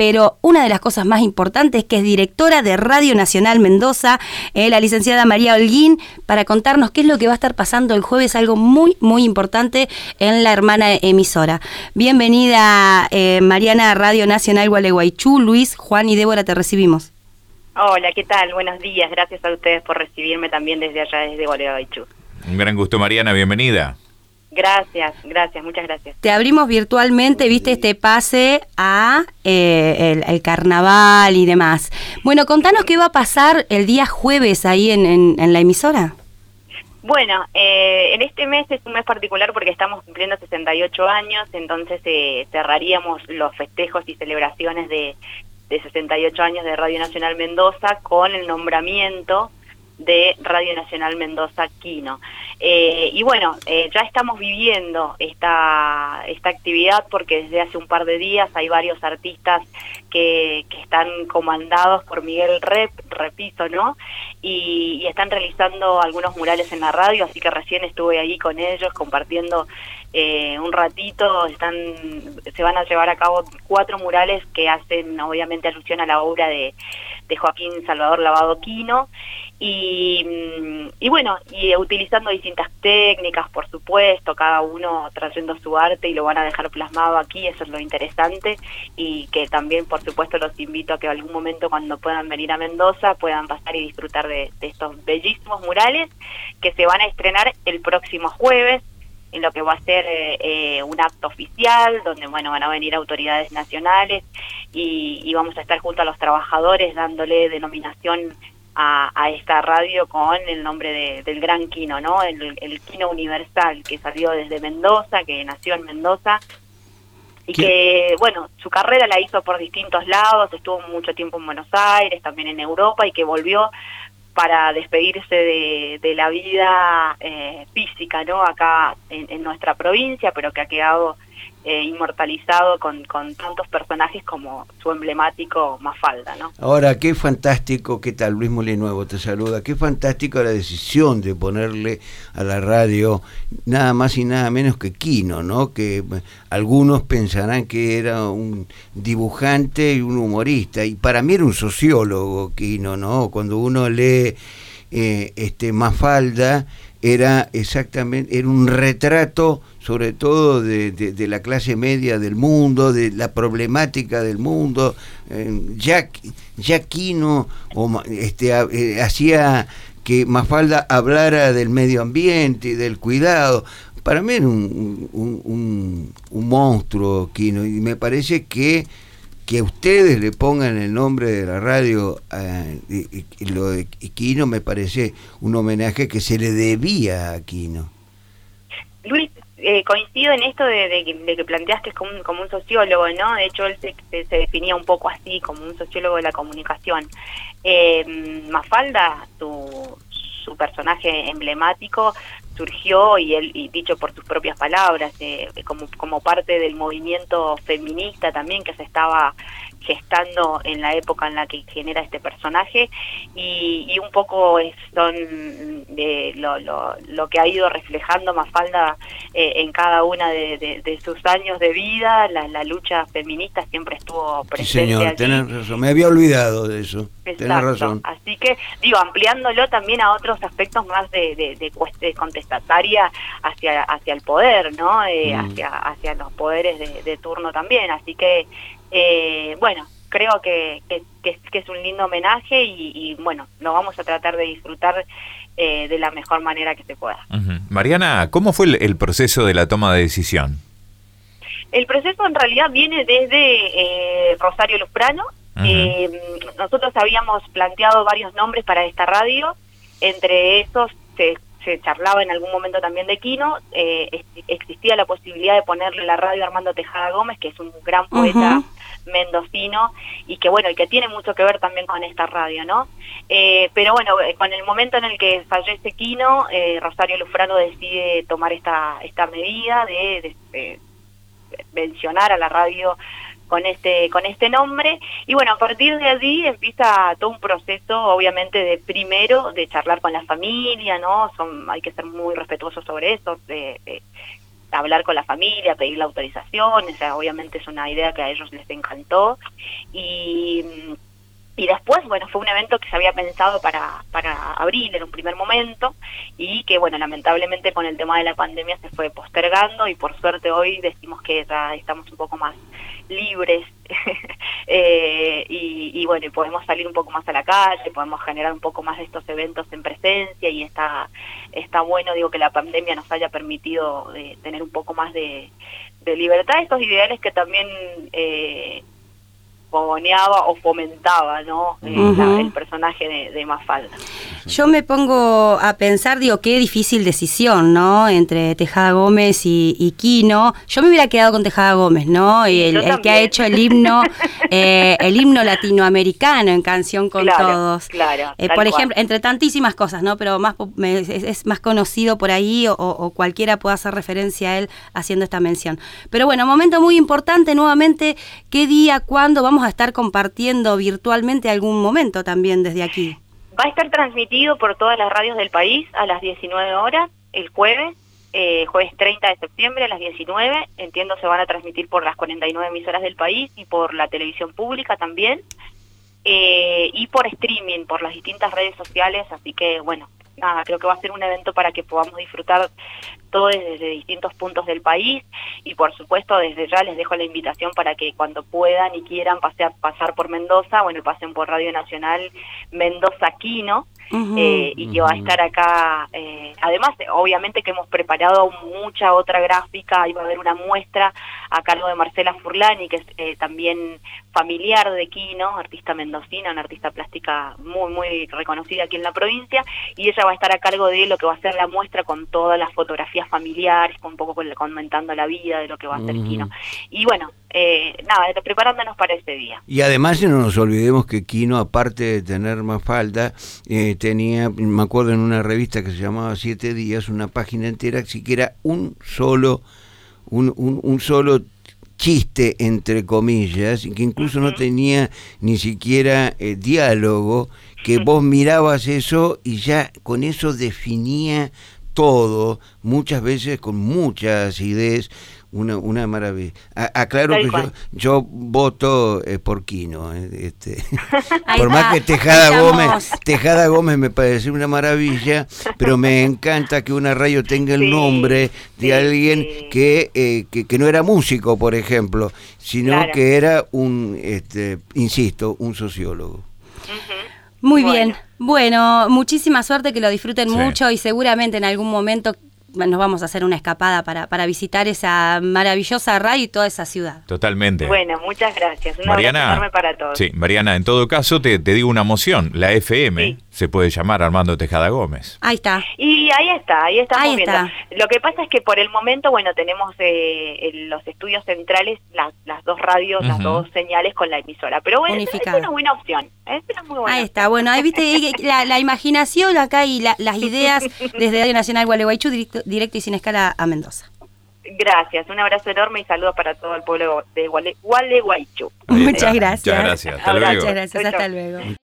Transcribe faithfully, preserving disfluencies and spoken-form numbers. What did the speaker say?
pero una de las cosas más importantes es que es directora de Radio Nacional Mendoza, eh, la licenciada María Holguín, para contarnos qué es lo que va a estar pasando el jueves, algo muy, muy importante en la hermana emisora. Bienvenida, eh, Mariana, a Radio Nacional Gualeguaychú. Luis, Juan y Débora, te recibimos. Hola, ¿qué tal? Buenos días. Gracias a ustedes por recibirme también desde allá, desde Gualeguaychú. Un gran gusto, Mariana. Bienvenida. Gracias, gracias, muchas gracias. Te abrimos virtualmente, viste, este pase a eh, el, el carnaval y demás. Bueno, contanos qué va a pasar el día jueves ahí en, en, en la emisora. Bueno, eh, en este mes es un mes particular porque estamos cumpliendo sesenta y ocho años, entonces eh, cerraríamos los festejos y celebraciones de, de sesenta y ocho años de Radio Nacional Mendoza con el nombramiento de Radio Nacional Mendoza Quino. Eh, y bueno, eh, ya estamos viviendo esta esta actividad porque desde hace un par de días hay varios artistas que, que están comandados por Miguel Rep, Repiso, ¿no? Y, y están realizando algunos murales en la radio, así que recién estuve ahí con ellos compartiendo eh, un ratito. Están se van a llevar a cabo cuatro murales que hacen obviamente alusión a la obra de, de Joaquín Salvador Lavado Quino. Y, y bueno, y utilizando distintas técnicas, por supuesto, cada uno trayendo su arte y lo van a dejar plasmado aquí, eso es lo interesante, y que también, por supuesto, los invito a que algún momento cuando puedan venir a Mendoza puedan pasar y disfrutar de, de estos bellísimos murales que se van a estrenar el próximo jueves, en lo que va a ser eh, eh, un acto oficial, donde bueno van a venir autoridades nacionales y, y vamos a estar junto a los trabajadores dándole denominación A, a esta radio con el nombre de, del gran Quino, ¿no? El, el Quino Universal, que salió desde Mendoza, que nació en Mendoza, y ¿Qué? que, bueno, su carrera la hizo por distintos lados, estuvo mucho tiempo en Buenos Aires, también en Europa, y que volvió para despedirse de, de la vida eh, física, ¿no? Acá en, en nuestra provincia, pero que ha quedado Eh, inmortalizado con, con tantos personajes como su emblemático Mafalda, ¿no? Ahora, qué fantástico, ¿qué tal? Luis Molinuevo te saluda, qué fantástico la decisión de ponerle a la radio nada más y nada menos que Quino, ¿no? Que algunos pensarán que era un dibujante y un humorista, y para mí era un sociólogo Quino, ¿no? Cuando uno lee eh, este Mafalda, era exactamente, era un retrato sobre todo de, de, de la clase media del mundo, de la problemática del mundo. eh, ya, ya Quino o, este, eh, hacía que Mafalda hablara del medio ambiente y del cuidado. Para mí era un, un, un, un monstruo Quino, y me parece que que ustedes le pongan el nombre de la radio a, y, y lo de Quino me parece un homenaje que se le debía a Quino. Luis, eh, coincido en esto de, de, de que planteaste como un, como un sociólogo, ¿no? De hecho, él se, se definía un poco así, como un sociólogo de la comunicación. Eh, Mafalda, su, su personaje emblemático, surgió, y él y dicho por sus propias palabras, eh, como, como parte del movimiento feminista también que se estaba gestando en la época en la que genera este personaje, y, y un poco es, son de lo, lo, lo que ha ido reflejando Mafalda eh, en cada una de, de, de sus años de vida. La, la lucha feminista siempre estuvo presente. Sí, señor, allí. tenés razón, me había olvidado de eso. Exacto. Tenés razón. Así que, digo, ampliándolo también a otros aspectos más de, de, de, de contestataria hacia hacia el poder, ¿no? Eh, mm. hacia hacia los poderes de, de turno también. Así que, eh, bueno, creo que, que, que, que es un lindo homenaje y, y, bueno, lo vamos a tratar de disfrutar eh, de la mejor manera que se pueda. Uh-huh. Mariana, ¿cómo fue el, el proceso de la toma de decisión? El proceso en realidad viene desde eh, Rosario Lufprano. Uh-huh. Eh, nosotros habíamos planteado varios nombres para esta radio, entre esos se, se charlaba en algún momento también de Quino, eh, es, existía la posibilidad de ponerle la radio a Armando Tejada Gómez, que es un gran poeta uh-huh. mendocino, y que bueno, y que tiene mucho que ver también con esta radio, ¿no? Eh, pero bueno, con el momento en el que fallece Quino, eh, Rosario Lufprano decide tomar esta, esta medida de, de, de mencionar a la radio con este con este nombre, y bueno, a partir de allí empieza todo un proceso, obviamente, de primero de charlar con la familia, ¿no? Son hay que ser muy respetuosos sobre eso, de, de, hablar con la familia, pedir la autorización, o sea, obviamente es una idea que a ellos les encantó, y... Y después, bueno, fue un evento que se había pensado para, para abril en un primer momento y que, bueno, lamentablemente con el tema de la pandemia se fue postergando y por suerte hoy decimos que ya estamos un poco más libres eh, y, y, bueno, y podemos salir un poco más a la calle, podemos generar un poco más de estos eventos en presencia y está, está bueno, digo, que la pandemia nos haya permitido de tener un poco más de, de libertad, estos ideales que también... Eh, fogoneaba o fomentaba, ¿no? Eh, uh-huh. la, el personaje de, de Mafalda. Yo me pongo a pensar, digo, qué difícil decisión, ¿no? Entre Tejada Gómez y, y Quino. Yo me hubiera quedado con Tejada Gómez, ¿no? Y el, el que ha hecho el himno, eh, el himno latinoamericano en Canción con claro, Todos. Claro. Eh, por ejemplo, cual. entre tantísimas cosas, ¿no? Pero más es, es más conocido por ahí o, o cualquiera pueda hacer referencia a él haciendo esta mención. Pero bueno, momento muy importante nuevamente. ¿Qué día, cuándo vamos a estar compartiendo virtualmente algún momento también desde aquí? Va a estar transmitido por todas las radios del país a las diecinueve horas, el jueves, eh, jueves treinta de septiembre a las diecinueve. Entiendo se van a transmitir por las cuarenta y nueve emisoras del país y por la televisión pública también. Eh, y por streaming, por las distintas redes sociales, así que bueno, nada, creo que va a ser un evento para que podamos disfrutar todos desde distintos puntos del país y por supuesto desde ya les dejo la invitación para que cuando puedan y quieran pasear, pasar por Mendoza, bueno, pasen por Radio Nacional Mendoza Quino, uh-huh. eh, y que va a estar acá, eh, además obviamente que hemos preparado mucha otra gráfica, ahí va a haber una muestra a cargo de Marcela Furlani, que es eh, también familiar de Quino, artista mendocina, una artista plástica muy muy reconocida aquí en la provincia, y ella va a estar a cargo de lo que va a ser la muestra con todas las fotografías familiares, un poco comentando la vida de lo que va a ser uh-huh. Quino. Y bueno, eh, nada, preparándonos para ese día. Y además no nos olvidemos que Quino, aparte de tener Mafalda, eh, tenía, me acuerdo en una revista que se llamaba Siete Días, una página entera, siquiera un solo, un, un, un solo chiste, entre comillas, y que incluso uh-huh. no tenía ni siquiera eh, diálogo, que uh-huh. vos mirabas eso y ya con eso definía todo, muchas veces con muchas ideas, una una maravilla. A, aclaro Tal que yo, yo voto eh, por Quino, eh, este, por más que Tejada Gómez, Tejada Gómez me parece una maravilla, pero me encanta que una radio tenga el sí, nombre de sí, alguien sí. Que, eh, que que no era músico, por ejemplo, sino claro. que era un, este, insisto, un sociólogo. Uh-huh. Muy bueno. bien, bueno, muchísima suerte, que lo disfruten sí. mucho y seguramente en algún momento nos vamos a hacer una escapada para, para visitar esa maravillosa radio y toda esa ciudad. Totalmente. Bueno, muchas gracias. Un Mariana, abrazo enorme para todos. Sí, Mariana, en todo caso te, te digo una moción, la F M sí. se puede llamar Armando Tejada Gómez. Ahí está. Y ahí está, ahí estamos ahí viendo. Está. Lo que pasa es que por el momento, bueno, tenemos eh, en los estudios centrales las, las dos radios, uh-huh. las dos señales con la emisora. Pero bueno, es una buena opción. Es una muy buena ahí opción. está, bueno, ahí viste la, la imaginación acá y la, las ideas desde Radio Nacional Gualeguaychú, directo, directo y sin escala a Mendoza. Gracias, un abrazo enorme y saludos para todo el pueblo de Guale, Gualeguaychú. Muchas gracias. Muchas gracias, hasta luego. Muchas gracias, hasta luego.